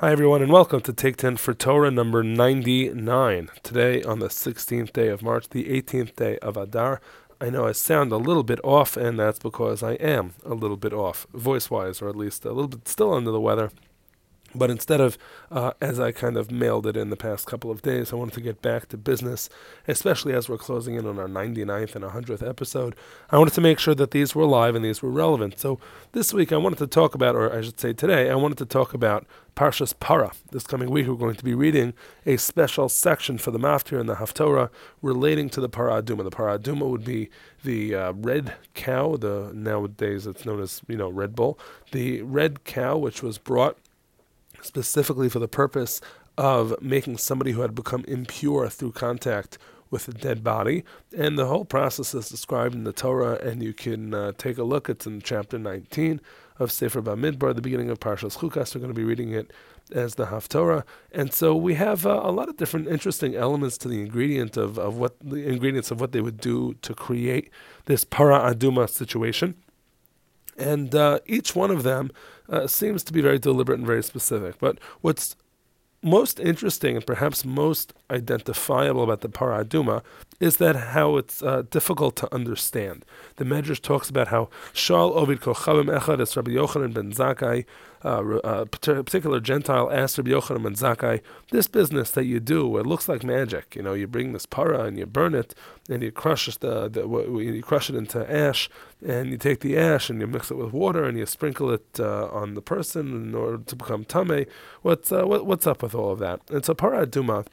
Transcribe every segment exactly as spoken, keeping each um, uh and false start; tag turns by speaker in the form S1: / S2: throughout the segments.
S1: Hi everyone and welcome to Take ten for Torah number ninety-nine. Today on the sixteenth day of March, the eighteenth day of Adar. I know I sound a little bit off, and that's because I am a little bit off, voice-wise, or at least a little bit still under the weather. But instead of, uh, as I kind of mailed it in the past couple of days, I wanted to get back to business, especially as we're closing in on our ninety-ninth and one hundredth episode. I wanted to make sure that these were live and these were relevant. So this week I wanted to talk about, or I should say today, I wanted to talk about Parshas Para. This coming week we're going to be reading a special section for the Maftir and the Haftorah relating to the Para Aduma. The Para Aduma would be the uh, red cow, the nowadays it's known as, you know, Red Bull, the red cow which was brought specifically for the purpose of making somebody who had become impure through contact with a dead body. And the whole process is described in the Torah, and you can uh, take a look. It's in chapter nineteen of Sefer Bamidbar, the beginning of Parshas Chukas. We're going to be reading it as the Haftorah. And so we have uh, a lot of different interesting elements to the ingredient of, of what the ingredients of what they would do to create this Para Aduma situation. And uh, each one of them uh, seems to be very deliberate and very specific. But what's most interesting and perhaps most identifiable about the Para Aduma is that how it's uh, difficult to understand. The Medrash talks about how Shal Ovid Kochavim Echad es Rabbi Yochanan ben Zakkai, uh, a particular Gentile asked Rabbi Yochanan ben Zakkai, this business that you do, it looks like magic. You know, you bring this para and you burn it, and you crush it, the, the, you crush it into ash, and you take the ash and you mix it with water and you sprinkle it uh, on the person in order to become tameh. What's uh, what, what's up with all of that? And so Para Aduma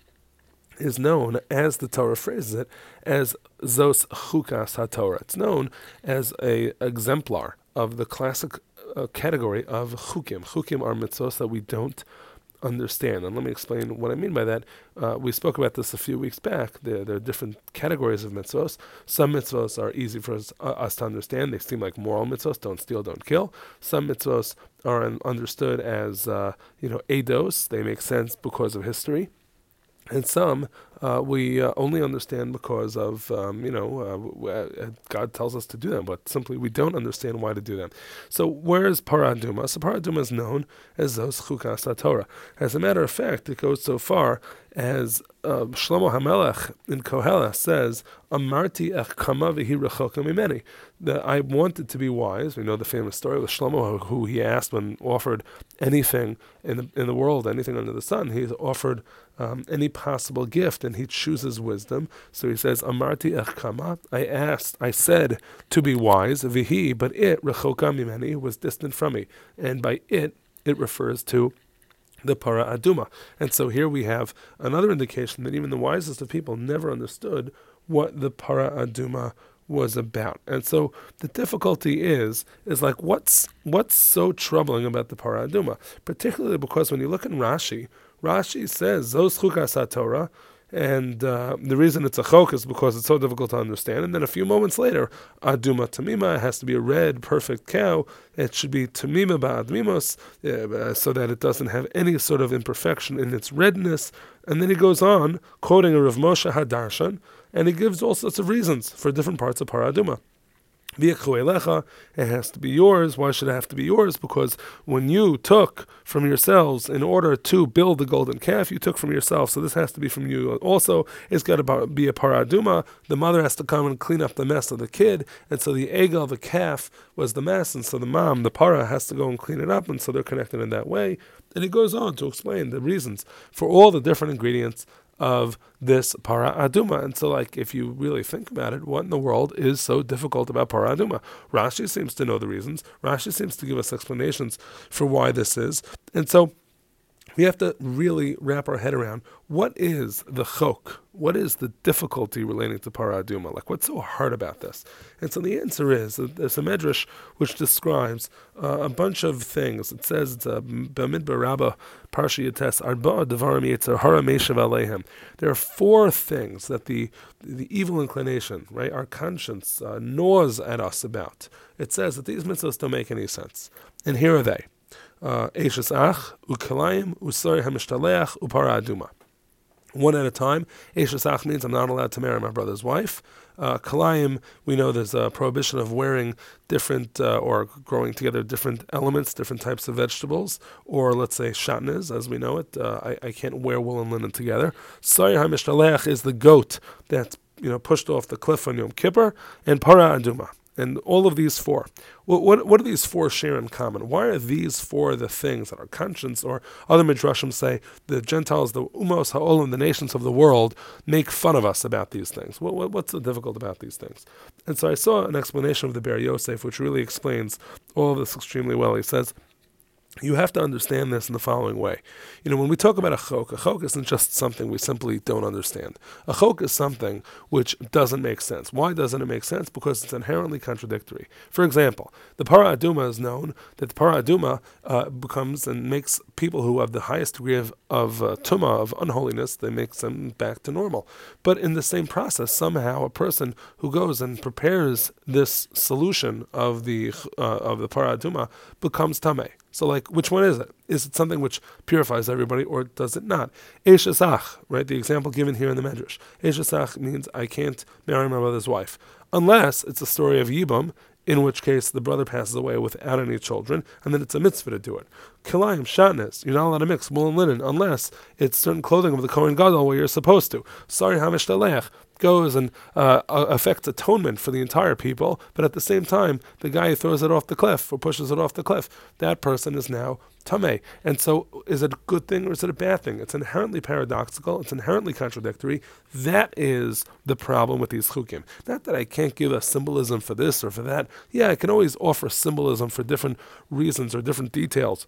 S1: is known, as the Torah phrases it, as Zos Chukas HaTorah. It's known as a exemplar of the classic uh, category of Chukim. Chukim are mitzvos that we don't understand. And let me explain what I mean by that. Uh, we spoke about this a few weeks back. There, there are different categories of mitzvos. Some mitzvos are easy for us, uh, us to understand. They seem like moral mitzvos: don't steal, don't kill. Some mitzvos are un- understood as, uh, you know, eidos. They make sense because of history. And some uh, we uh, only understand because of, um, you know, uh, w- uh, God tells us to do them, but simply we don't understand why to do them. So where is Para Aduma? So Para Aduma is known as Zos Chukas HaTorah. As a matter of fact, it goes so far as uh, Shlomo HaMelech in Kohelah says, Amarti ech kama v'hi rechoka mimeni. That I wanted to be wise. We know the famous story with Shlomo, who he asked when offered anything in the in the world, anything under the sun. He's offered um, any possible gift, and he chooses wisdom. So he says, Amarti ech kama. I asked, I said to be wise, v'hi, but it rechoka mimeni was distant from me, and by it, it refers to the Para Aduma. And so here we have another indication that even the wisest of people never understood what the Para Aduma was about. And so the difficulty is, is like, what's what's so troubling about the Para Aduma? Particularly because when you look in Rashi, Rashi says, Zos Chukas HaTorah, and uh, the reason it's a chok is because it's so difficult to understand. And then a few moments later, Aduma Tamima, it has to be a red, perfect cow. It should be Tamima Ba'admimos, uh, so that it doesn't have any sort of imperfection in its redness. And then he goes on, quoting a Rav Moshe Hadarshan, and he gives all sorts of reasons for different parts of Para Aduma. It has to be yours. Why should it have to be yours? Because when you took from yourselves in order to build the golden calf, you took from yourself. So this has to be from you. Also, it's got to be a Para Aduma. The mother has to come and clean up the mess of the kid. And so the egel, the calf, was the mess. And so the mom, the para, has to go and clean it up. And so they're connected in that way. And he goes on to explain the reasons for all the different ingredients of this Para Aduma. And so, like, if you really think about it, what in the world is so difficult about Para Aduma? Rashi seems to know the reasons. Rashi seems to give us explanations for why this is. And so we have to really wrap our head around, what is the chok? What is the difficulty relating to Para Aduma? Like, what's so hard about this? And so the answer is, there's a medrash which describes uh, a bunch of things. It says, it's a Bamidbar Rabbah, Parsha Yates, Arba Devarim Yetzer Hara Meshav Aleihem. There are four things that the the evil inclination, right, our conscience uh, gnaws at us about. It says that these mitzvahs don't make any sense. And here are they. Eishes Ach, Ukalayim, Usari HaMishtaleach, Upara Aduma.
S2: one at a time. Eishasach means I'm not allowed to marry my brother's wife. Uh, Kalayim, we know there's a prohibition of wearing different uh, or growing together different elements, different types of vegetables, or let's say shatnez, as we know it. Uh, I, I can't wear wool and linen together. Sayir HaMishtalech is the goat that's you know pushed off the cliff on Yom Kippur, and Para Aduma. And all of these four, what, what what do these four share in common? Why are these four the things that our conscience or other midrashim say the Gentiles, the umos ha'olam, the nations of the world, make fun of us about these things? What, what what's so difficult about these things? And so I saw an explanation of the Ber Yosef, which really explains all of this extremely well. He says, you have to understand this in the following way. You know, when we talk about a chok, a chok isn't just something we simply don't understand. A chok is something which doesn't make sense. Why doesn't it make sense? Because it's inherently contradictory. For example, the Para Aduma is known that the Para Aduma uh, becomes and makes people who have the highest degree of, of uh, tumah, of unholiness, they make them back to normal. But in the same process, somehow a person who goes and prepares this solution of the uh, of the Para Aduma becomes tameh. So, like, which one is it? Is it something which purifies everybody, or does it not? Eishasach, right? The example given here in the Medrash. Eishasach means I can't marry my brother's wife, unless it's a story of Yibam, in which case the brother passes away without any children, and then it's a mitzvah to do it. Kilayim, shatnez, you're not allowed to mix wool and linen, unless it's certain clothing of the Kohen Gadol where you're supposed to. Sorry, Hamishtalech goes and uh, affects atonement for the entire people, but at the same time, the guy who throws it off the cliff or pushes it off the cliff, that person is now tameh. And so, is it a good thing or is it a bad thing? It's inherently paradoxical. It's inherently contradictory. That is the problem with these chukim. Not that I can't give a symbolism for this or for that. Yeah, I can always offer symbolism for different reasons or different details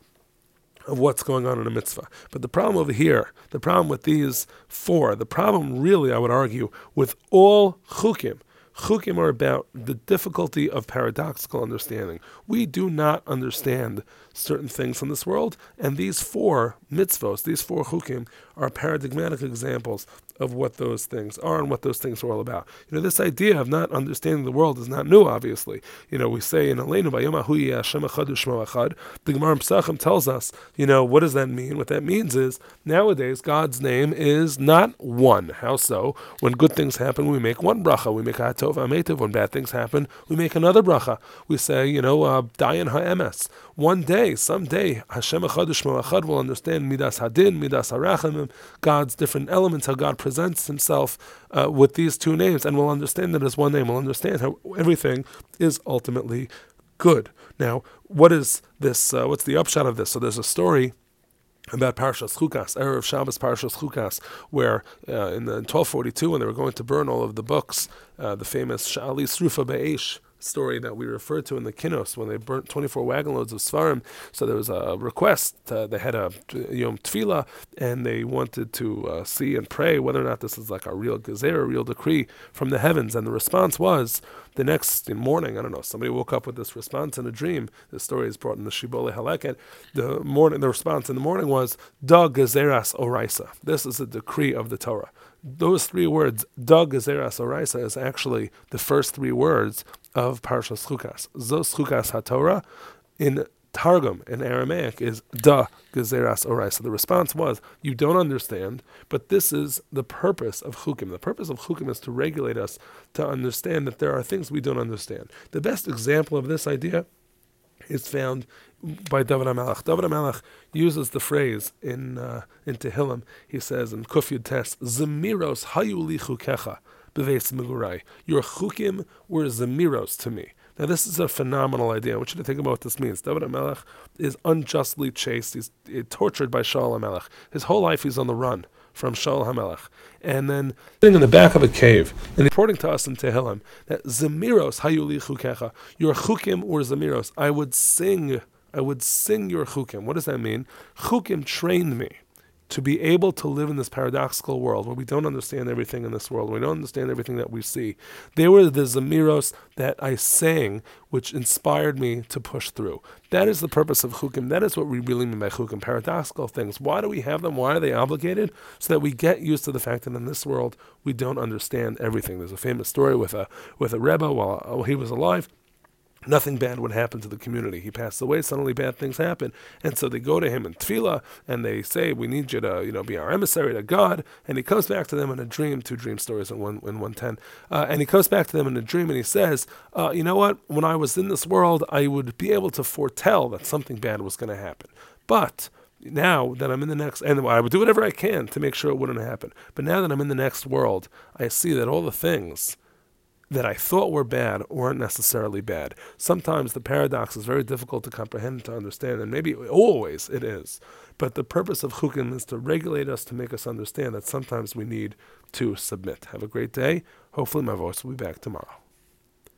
S2: of what's going on in a mitzvah. But the problem over here, the problem with these four, the problem really, I would argue, with all chukim, chukim are about the difficulty of paradoxical understanding. We do not understand certain things in this world, and these four mitzvos, these four chukim, are paradigmatic examples of what those things are and what those things are all about. You know, this idea of not understanding the world is not new, obviously. You know, we say in Aleinu, Vayom Ahu Hashem Echad U'Shmo Echad. The Gemara in Pesachim tells us, you know, what does that mean? What that means is, nowadays, God's name is not one. How so? When good things happen, we make one bracha. We make Hatov HaMetiv. When bad things happen, we make another bracha. We say, you know, uh, Dayan HaEmes. One day, someday, Hashem Echad U'Shmo Echad will understand Midas Hadin, Midas HaRachamim, God's different elements, how God presents himself uh, with these two names, and we'll understand it as one name. We'll understand how everything is ultimately good. Now, what is this? Uh, what's the upshot of this? So there's a story about Parshas Chukas, Erev Shabbos Parshas Chukas, where uh, in, the, in twelve forty-two, when they were going to burn all of the books, uh, the famous Sha'ali Srufa Be'esh story that we referred to in the Kinos, when they burnt twenty-four wagon loads of Svarim. So there was a request, uh, they had a Yom Tefillah, and they wanted to uh, see and pray whether or not this is like a real gezer, a real decree from the heavens. And the response was, the next morning, I don't know, somebody woke up with this response in a dream. This story is brought in the Shibbolei Haleket. The morning, the response in the morning was, Da Gezeras Oraisa. This is a decree of the Torah. Those three words, Da Gezeras Oraisa, is actually the first three words of Parshas Chukas. Zos Chukas HaTorah, in Targum, in Aramaic, is Da Gezeras Oraisa. The response was, you don't understand, but this is the purpose of Chukim. The purpose of Chukim is to regulate us to understand that there are things we don't understand. The best example of this idea is found by David HaMelech. David HaMelech uses the phrase in uh, in Tehillim. He says in Kuf Yud Tes, Zemiros hayu li chukecha b'veis megurai. Your chukim were zemiros to me. Now this is a phenomenal idea. I want you to think about what this means. David HaMelech is unjustly chased. He's, he's tortured by Shaul HaMelech. His whole life he's on the run from Shaul HaMelech. And then sitting in the back of a cave, and reporting to us in Tehillim that Zemiros hayu li chukecha. Your chukim were zemiros. I would sing I would sing your chukim. What does that mean? Chukim trained me to be able to live in this paradoxical world where we don't understand everything in this world. We don't understand everything that we see. They were the zemiros that I sang, which inspired me to push through. That is the purpose of chukim. That is what we really mean by chukim, paradoxical things. Why do we have them? Why are they obligated? So that we get used to the fact that in this world we don't understand everything. There's a famous story with a with a Rebbe while, while he was alive. nothing bad would happen to the community. He passed away, suddenly bad things happen. And so they go to him in tefillah, and they say, we need you to, you know, be our emissary to God. And he comes back to them in a dream, two dream stories in one in one ten. Uh, and he comes back to them in a dream, and he says, uh, you know what? When I was in this world, I would be able to foretell that something bad was going to happen. But now that I'm in the next, and I would do whatever I can to make sure it wouldn't happen. But now that I'm in the next world, I see that all the things that I thought were bad weren't necessarily bad. Sometimes the paradox is very difficult to comprehend and to understand, and maybe always it is. But the purpose of chukim is to regulate us, to make us understand that sometimes we need to submit. Have a great day. Hopefully my voice will be back tomorrow.